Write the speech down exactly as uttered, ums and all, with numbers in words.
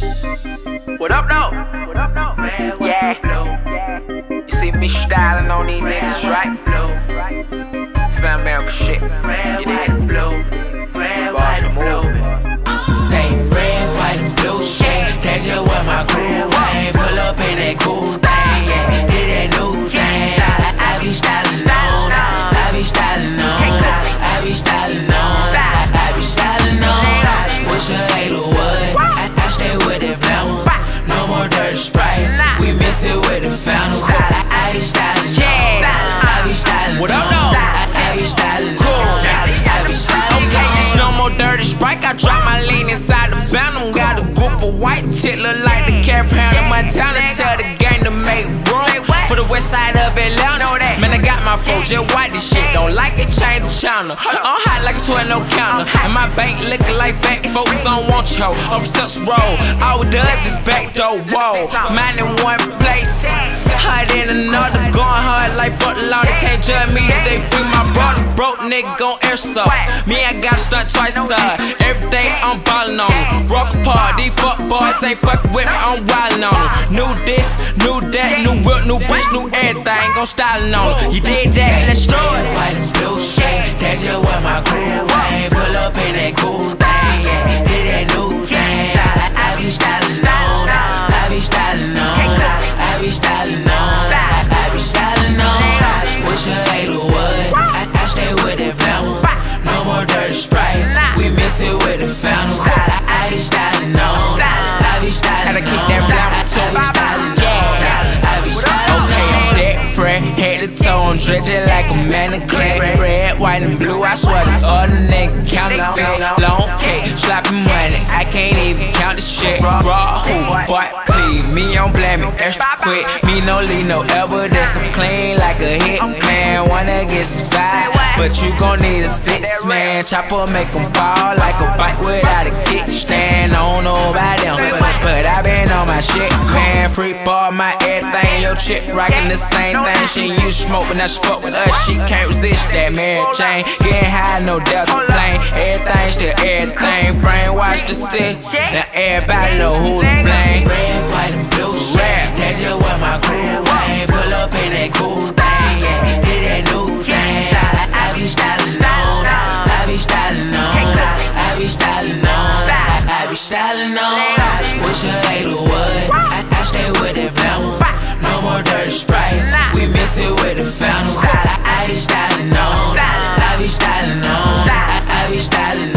What up, though? What up, though? Man, what yeah. Up, you see me styling on these niggas, right? Fan America shit. You did. Boss the movement. Say red, white, and blue shit. That's just what my crew ain't. Pull up in that cool thing, yeah. Did that new thing. I, I be styling on. I be styling on. I be styling on. I, I be styling on. Wish a hater would. I, I stay with it brown. No more dirty Sprite. We miss it with the fountain. I, I be styling on. I be styling on. What up, though? I, I be styling on. I be styling on. Okay, it's no more dirty Sprite. I drop my lean inside the fountain. Got a group of white chicks look like the Care Pound in Montana. Tell the gang to make room for the west side of Atlanta. Man, I got my folks just white this shit. Don't like it, change the channel. I'm hot like a twelve no counter. And my bank looking like fat folks don't want you. Up such roll. All it does is backdoor wall. Mine in one place, hot in another. Going hard like fuck the law. They can't judge me today. Free my brother. Broke nigga gon' airsoft. Me, I got to stunt twice uh. Everything I'm ballin' on them. Rock apart, these fuck boys ain't fuckin' with me, I'm wildin' on them. New this, new that, new whip, new bitch, new everything. Gon' stylin' on them. You did that, let's do it. White and blue shit, that's just what my crew ain't. Pull up in that cool thing, yeah. Did that new thing. I, I be stylin' on. I be stylin' on. I be stylin' on. I, I be stylin' on. Wish a hater would. I, I stay with that brown. No more dirty Sprite. We miss it with the fountain. I, I be stylin' on. I be stylin' on. Gotta keep that brown too. Yeah. I be stylin' on. Okay, I'm dead fresh, head to toe, I'm dredging like a mannequin. Red, white, and blue, I swear the other nigga counterfeit. Long cake, sloppy money, I can't even count the shit. Raw who, but please, me on blame me extra quick. Me no leave no evidence, I'm clean like a hit man. Wanna get five, but you gon' need a six man. Chopper make them fall like a bike without a kickstand. I don't know about them, but I been on my shit, man. Free ball, my everything, your chick rockin' the same thing. She used to smoke, but now she fuck with us. She can't resist that Mary Jane. Getting high, no Delta plane. Everything still everything. Brainwash the sick. Now everybody know who to blame. Red, white, and blue shit. That's just what my crew ain't. Pull up in that cool thing, yeah. Did that new thing. I, I be stylin' on. I be stylin' on. I be stylin' on. I, I be stylin' on. Wish a hater would. I, I stay with that brown. No more dirty Sprite. We miss it with the fountain. I, I be stylin' on. I be stylin' on. I, I be stylin'